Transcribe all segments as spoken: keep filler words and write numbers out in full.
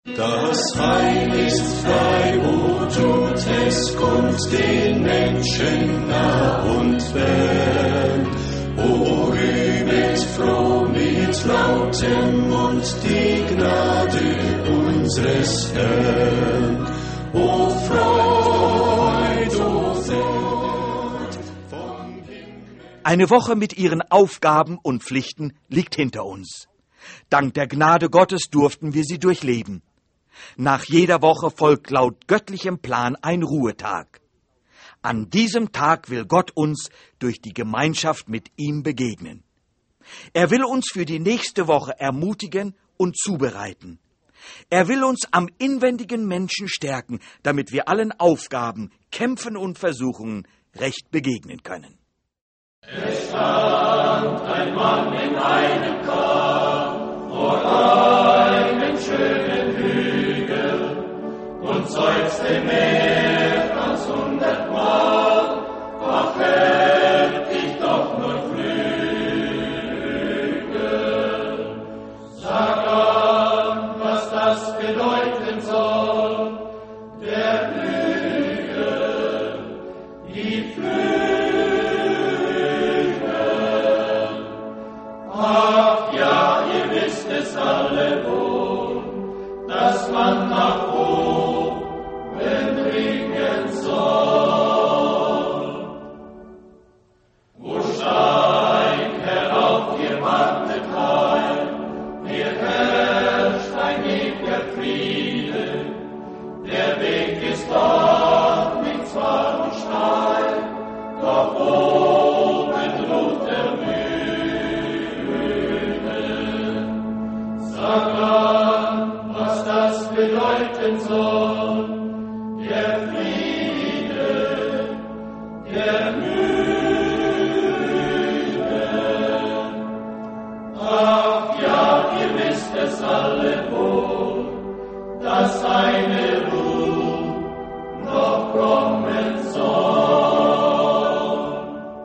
Das Heil ist frei, o tut es kund den Menschen nah und fern. O rühmet froh mit lautem Mund die Gnade unseres Herrn. O Freud, o Freud vom Himmel. Eine Woche mit ihren Aufgaben und Pflichten liegt hinter uns. Dank der Gnade Gottes durften wir sie durchleben. Nach jeder Woche folgt laut göttlichem Plan ein Ruhetag. An diesem Tag will Gott uns durch die Gemeinschaft mit ihm begegnen. Er will uns für die nächste Woche ermutigen und zubereiten. Er will uns am inwendigen Menschen stärken, damit wir allen Aufgaben, Kämpfen und Versuchungen recht begegnen können. Es stand ein Mann in einem Kahn vor einem schönen Hügel und seufzte mehr als hundertmal, ach, hätt ich doch nur Flügel. Sag an, was das bedeuten soll, der Flügel, die Flügel. Ach ja, ihr wisst es alle wohl, dass man nach oben dringen soll. Wo steigt herauf, ihr wartet heil, hier herrscht ein ewiger Friede. Der Weg ist dort nicht zwar und steil, doch oben ruht der Müde. Sag an, was das bedeuten soll, der Friede, der Müde. Ach ja, ihr wisst es alle wohl, dass eine Ruhe noch kommen soll.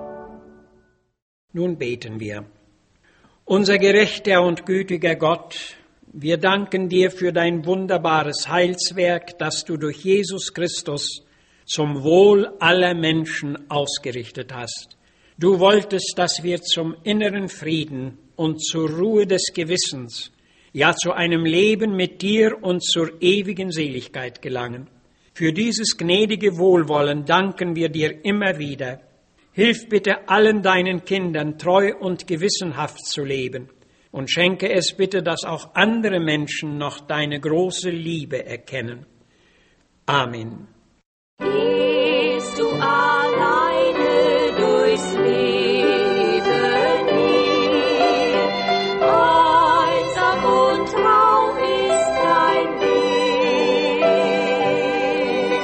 Nun beten wir. Unser gerechter und gütiger Gott, wir danken dir für dein wunderbares Heilswerk, das du durch Jesus Christus zum Wohl aller Menschen ausgerichtet hast. Du wolltest, dass wir zum inneren Frieden und zur Ruhe des Gewissens, ja zu einem Leben mit dir und zur ewigen Seligkeit gelangen. Für dieses gnädige Wohlwollen danken wir dir immer wieder. Hilf bitte allen deinen Kindern, treu und gewissenhaft zu leben. Und schenke es bitte, dass auch andere Menschen noch deine große Liebe erkennen. Amen. Gehst du alleine durchs Leben hin, einsam und traurig ist dein Weg.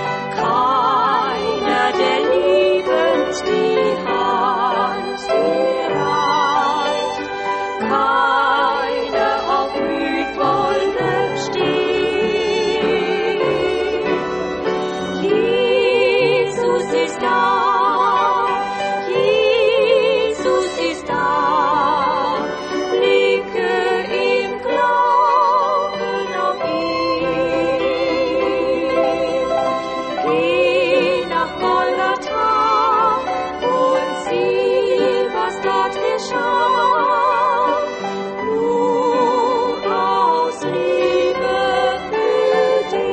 Keiner, der liebend die Hand dir reicht, keiner auf mühevollem Steg. Jesus ist da, Jesus ist da, blicke im Glauben auf ihn. Geh nach Golgatha und sieh, was dort geschah, nur aus Liebe für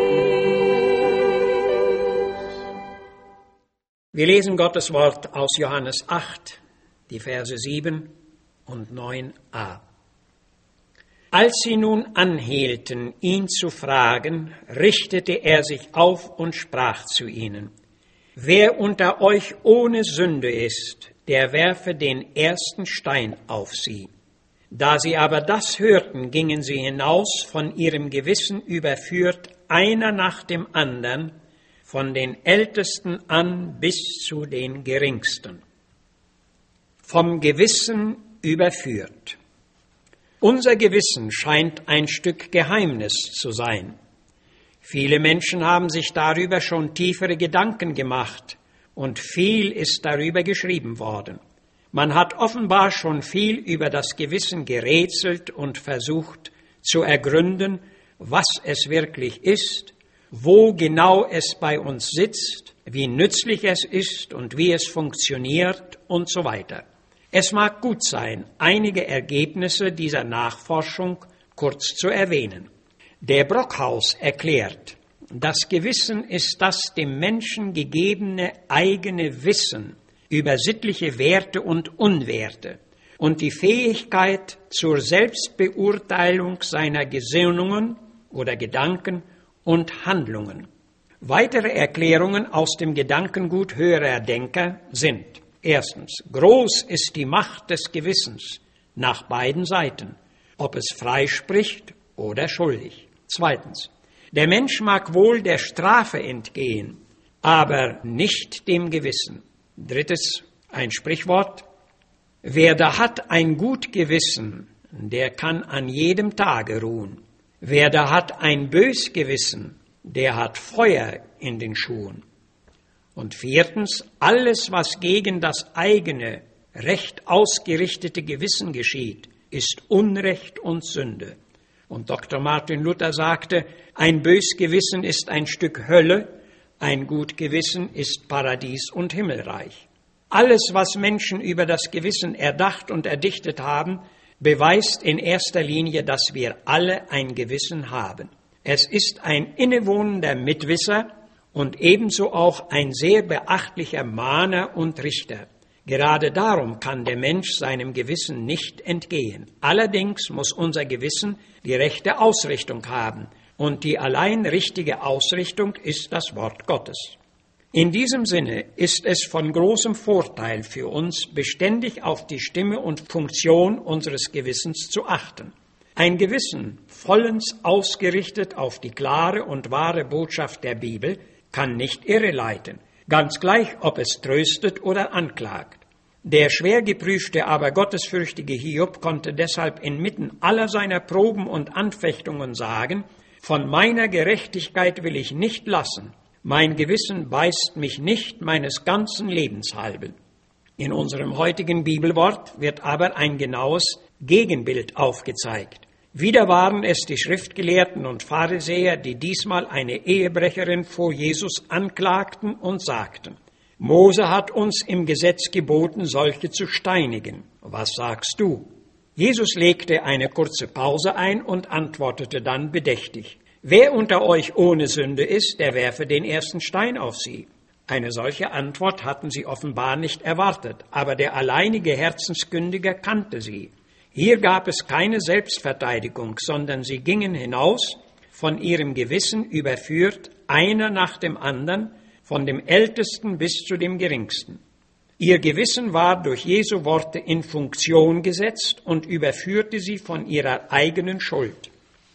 dich. Wir lesen Gottes Wort aus Johannes acht, die Verse sieben und neun a. Als sie nun anhielten, ihn zu fragen, richtete er sich auf und sprach zu ihnen: Wer unter euch ohne Sünde ist, der werfe den ersten Stein auf sie. Da sie aber das hörten, gingen sie hinaus, von ihrem Gewissen überführt, einer nach dem andern, von den Ältesten an bis zu den Geringsten. Vom Gewissen überführt. Unser Gewissen scheint ein Stück Geheimnis zu sein. Viele Menschen haben sich darüber schon tiefere Gedanken gemacht und viel ist darüber geschrieben worden. Man hat offenbar schon viel über das Gewissen gerätselt und versucht zu ergründen, was es wirklich ist, wo genau es bei uns sitzt, wie nützlich es ist und wie es funktioniert und so weiter. Es mag gut sein, einige Ergebnisse dieser Nachforschung kurz zu erwähnen. Der Brockhaus erklärt, das Gewissen ist das dem Menschen gegebene eigene Wissen über sittliche Werte und Unwerte und die Fähigkeit zur Selbstbeurteilung seiner Gesinnungen oder Gedanken und Handlungen. Weitere Erklärungen aus dem Gedankengut höherer Denker sind: Erstens, groß ist die Macht des Gewissens nach beiden Seiten, ob es freispricht oder schuldig. Zweitens, der Mensch mag wohl der Strafe entgehen, aber nicht dem Gewissen. Drittes, ein Sprichwort: Wer da hat ein gut Gewissen, der kann an jedem Tage ruhen. Wer da hat ein bös Gewissen, der hat Feuer in den Schuhen. Und viertens, alles, was gegen das eigene, recht ausgerichtete Gewissen geschieht, ist Unrecht und Sünde. Und Doktor Martin Luther sagte, ein bös Gewissen ist ein Stück Hölle, ein gut Gewissen ist Paradies und Himmelreich. Alles, was Menschen über das Gewissen erdacht und erdichtet haben, beweist in erster Linie, dass wir alle ein Gewissen haben. Es ist ein innewohnender Mitwisser und ebenso auch ein sehr beachtlicher Mahner und Richter. Gerade darum kann der Mensch seinem Gewissen nicht entgehen. Allerdings muss unser Gewissen die rechte Ausrichtung haben, und die allein richtige Ausrichtung ist das Wort Gottes. In diesem Sinne ist es von großem Vorteil für uns, beständig auf die Stimme und Funktion unseres Gewissens zu achten. Ein Gewissen, vollends ausgerichtet auf die klare und wahre Botschaft der Bibel, kann nicht irreleiten, ganz gleich, ob es tröstet oder anklagt. Der schwer geprüfte, aber gottesfürchtige Hiob konnte deshalb inmitten aller seiner Proben und Anfechtungen sagen, von meiner Gerechtigkeit will ich nicht lassen, mein Gewissen beißt mich nicht meines ganzen Lebens halben. In unserem heutigen Bibelwort wird aber ein genaues Gegenbild aufgezeigt. Wieder waren es die Schriftgelehrten und Pharisäer, die diesmal eine Ehebrecherin vor Jesus anklagten und sagten, Mose hat uns im Gesetz geboten, solche zu steinigen. Was sagst du? Jesus legte eine kurze Pause ein und antwortete dann bedächtig, wer unter euch ohne Sünde ist, der werfe den ersten Stein auf sie. Eine solche Antwort hatten sie offenbar nicht erwartet, aber der alleinige Herzenskündiger kannte sie. Hier gab es keine Selbstverteidigung, sondern sie gingen hinaus, von ihrem Gewissen überführt, einer nach dem anderen, von dem Ältesten bis zu dem Geringsten. Ihr Gewissen war durch Jesu Worte in Funktion gesetzt und überführte sie von ihrer eigenen Schuld.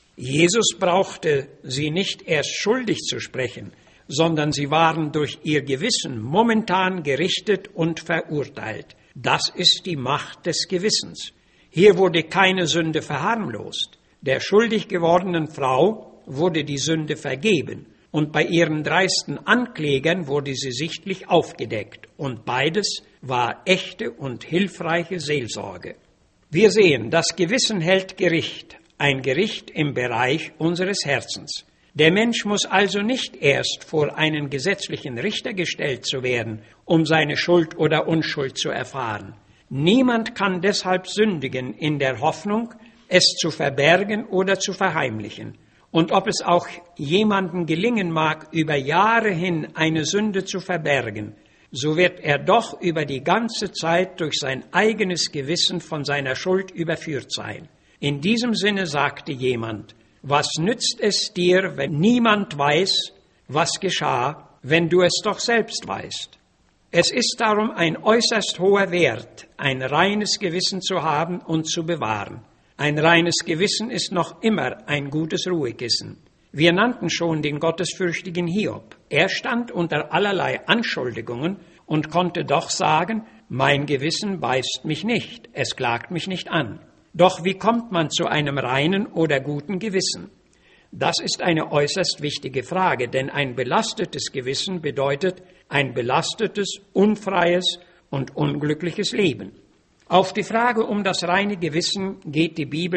Jesus brauchte sie nicht erst schuldig zu sprechen, sondern sie waren durch ihr Gewissen momentan gerichtet und verurteilt. Das ist die Macht des Gewissens. Hier wurde keine Sünde verharmlost. Der schuldig gewordenen Frau wurde die Sünde vergeben und bei ihren dreisten Anklägern wurde sie sichtlich aufgedeckt. Und beides war echte und hilfreiche Seelsorge. Wir sehen, das Gewissen hält Gericht, ein Gericht im Bereich unseres Herzens. Der Mensch muss also nicht erst vor einen gesetzlichen Richter gestellt zu werden, um seine Schuld oder Unschuld zu erfahren. Niemand kann deshalb sündigen in der Hoffnung, es zu verbergen oder zu verheimlichen. Und ob es auch jemandem gelingen mag, über Jahre hin eine Sünde zu verbergen, so wird er doch über die ganze Zeit durch sein eigenes Gewissen von seiner Schuld überführt sein. In diesem Sinne sagte jemand, was nützt es dir, wenn niemand weiß, was geschah, wenn du es doch selbst weißt? Es ist darum ein äußerst hoher Wert, ein reines Gewissen zu haben und zu bewahren. Ein reines Gewissen ist noch immer ein gutes Ruhekissen. Wir nannten schon den gottesfürchtigen Hiob. Er stand unter allerlei Anschuldigungen und konnte doch sagen, mein Gewissen beißt mich nicht, es klagt mich nicht an. Doch wie kommt man zu einem reinen oder guten Gewissen? Das ist eine äußerst wichtige Frage, denn ein belastetes Gewissen bedeutet ein belastetes, unfreies und unglückliches Leben. Auf die Frage um das reine Gewissen geht die Bibel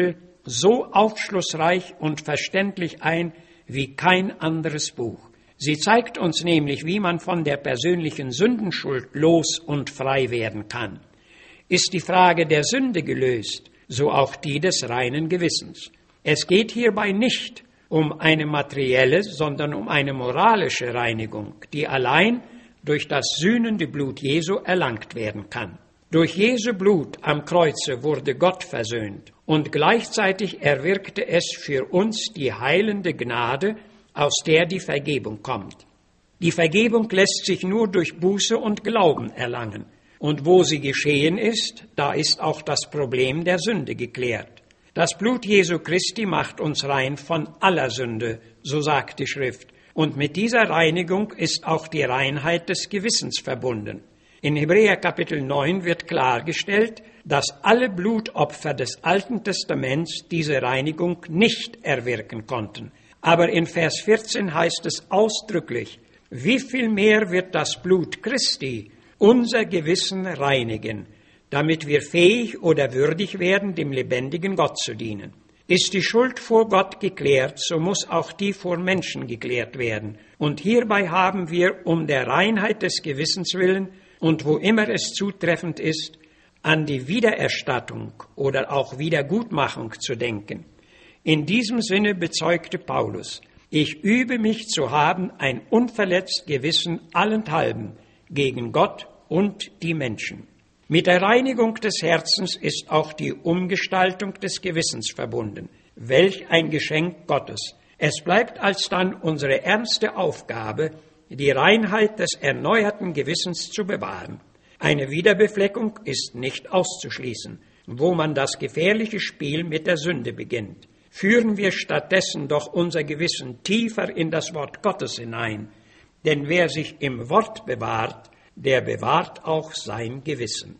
so aufschlussreich und verständlich ein wie kein anderes Buch. Sie zeigt uns nämlich, wie man von der persönlichen Sündenschuld los und frei werden kann. Ist die Frage der Sünde gelöst, so auch die des reinen Gewissens. Es geht hierbei nicht um eine materielle, sondern um eine moralische Reinigung, die allein durch das sühnende Blut Jesu erlangt werden kann. Durch Jesu Blut am Kreuze wurde Gott versöhnt und gleichzeitig erwirkte es für uns die heilende Gnade, aus der die Vergebung kommt. Die Vergebung lässt sich nur durch Buße und Glauben erlangen. Und wo sie geschehen ist, da ist auch das Problem der Sünde geklärt. Das Blut Jesu Christi macht uns rein von aller Sünde, so sagt die Schrift. Und mit dieser Reinigung ist auch die Reinheit des Gewissens verbunden. In Hebräer Kapitel neun wird klargestellt, dass alle Blutopfer des Alten Testaments diese Reinigung nicht erwirken konnten. Aber in Vers vierzehn heißt es ausdrücklich, wie viel mehr wird das Blut Christi unser Gewissen reinigen, damit wir fähig oder würdig werden, dem lebendigen Gott zu dienen. Ist die Schuld vor Gott geklärt, so muss auch die vor Menschen geklärt werden. Und hierbei haben wir um der Reinheit des Gewissens willen und wo immer es zutreffend ist, an die Wiedererstattung oder auch Wiedergutmachung zu denken. In diesem Sinne bezeugte Paulus, ich übe mich zu haben ein unverletzt Gewissen allenthalben gegen Gott und die Menschen. Mit der Reinigung des Herzens ist auch die Umgestaltung des Gewissens verbunden. Welch ein Geschenk Gottes! Es bleibt alsdann unsere ernste Aufgabe, die Reinheit des erneuerten Gewissens zu bewahren. Eine Wiederbefleckung ist nicht auszuschließen, wo man das gefährliche Spiel mit der Sünde beginnt. Führen wir stattdessen doch unser Gewissen tiefer in das Wort Gottes hinein, denn wer sich im Wort bewahrt, der bewahrt auch sein Gewissen.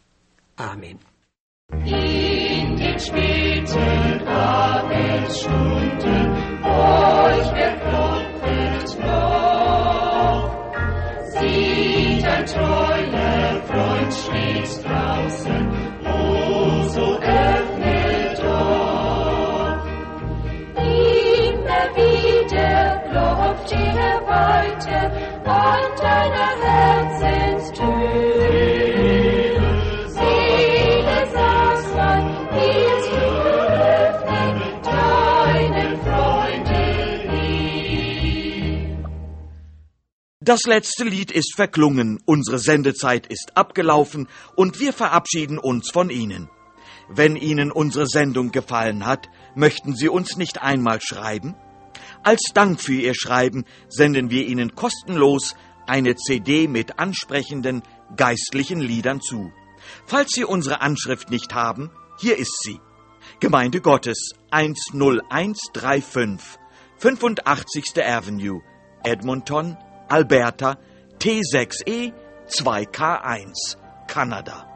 Amen. In den späten Abendstunden, euch verklopft noch, sieht ein treuer Freund steht draußen, oh, so öffnet doch. Immer wieder klopft er weiter an deiner Herzenstür. Seele, sag's mal, willst du öffnen deinen Freunden lieb? Das letzte Lied ist verklungen, unsere Sendezeit ist abgelaufen und wir verabschieden uns von Ihnen. Wenn Ihnen unsere Sendung gefallen hat, möchten Sie uns nicht einmal schreiben? Als Dank für Ihr Schreiben senden wir Ihnen kostenlos eine C D mit ansprechenden geistlichen Liedern zu. Falls Sie unsere Anschrift nicht haben, hier ist sie. Gemeinde Gottes eins null eins drei fünf, fünfundachtzigste Avenue, Edmonton, Alberta, T sechs E zwei K eins, Kanada.